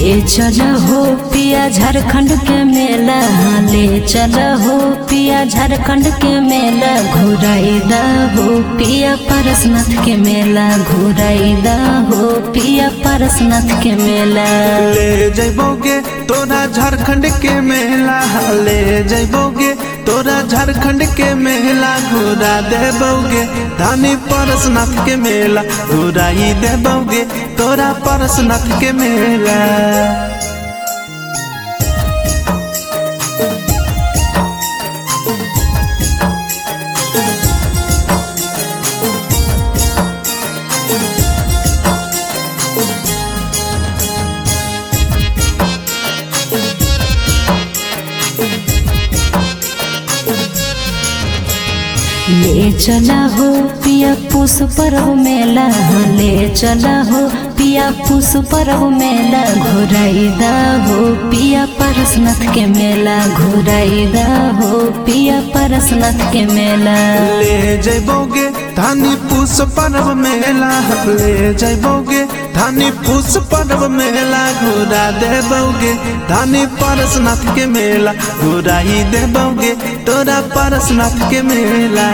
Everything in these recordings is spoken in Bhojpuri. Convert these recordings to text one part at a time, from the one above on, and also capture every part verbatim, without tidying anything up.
ले चल हो पिया झारखंड के मेला, ले चल हो पिया झारखंड के मेला, घुराईदा हो पिया पारसनाथ के मेला, घुराईदा हो पिया पारसनाथ के मेला। ले जैबोगे तोरा झारखंड के मेला, ले जैबोगे तोरा झारखंड के मेला, घुरा देबोगे धानी पारसनाथ के मेला, घुराई देबोगे तोरा पारसनाथ के मेला। ले चला हो पिया पुष पर्व मेला, ले चला हो पिया पुष पर्व मेला, घुराईदा हो पिया पारसनाथ के मेला, घुराईदा हो पिया पारसनाथ के मेला। ले जैबोगे धानी पुष पर्व मेला, ले जैबोगे धानी पुष पर्व मेला, घुरा देबोगे धानी पारसनाथ के मेला, घुराई देबोगे तोरा पारसनाथ के मेला।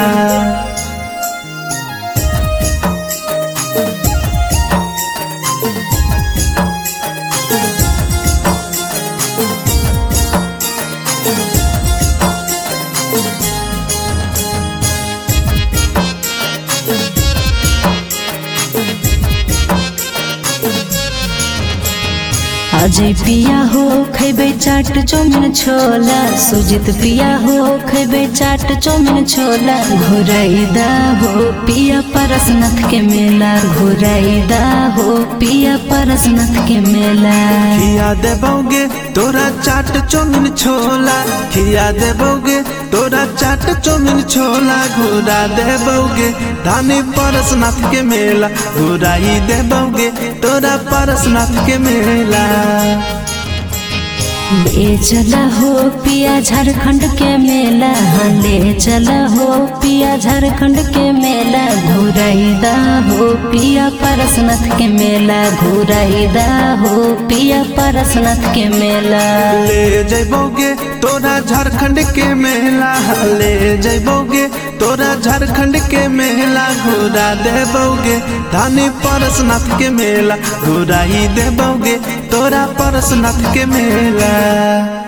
अजय पिया हो खेबे चाट चौमिन छोला, सुजित पिया हो खेबे चाट चौमिन छोला, घुराईदा हो पिया पारसनाथ के मेला, घुराईदा हो पिया पारसनाथ के मेला। खिया देबोगे तोरा चाट चौमिन छोला, खिया देबोगे तोरा चाट चौमिन छोला, घुरा देबोगे धानी पारसनाथ के मेला, घुराई देबोगे तोरा पारसनाथ के मेला। ले चला हो पिया झारखंड के मेला, ले चला हो पिया झारखंड के मेला, घुराईदा हो पिया पारसनाथ के मेला, घुराईदा हो पिया पारसनाथ के मेला। ले जैबोगे तोरा झारखंड के मेला, ले जैबोगे तोरा झारखंड के मेला, घुरा देबोगे धानी पारसनाथ के मेला, घुराई देबोगे तोरा पारसनाथ के मेला।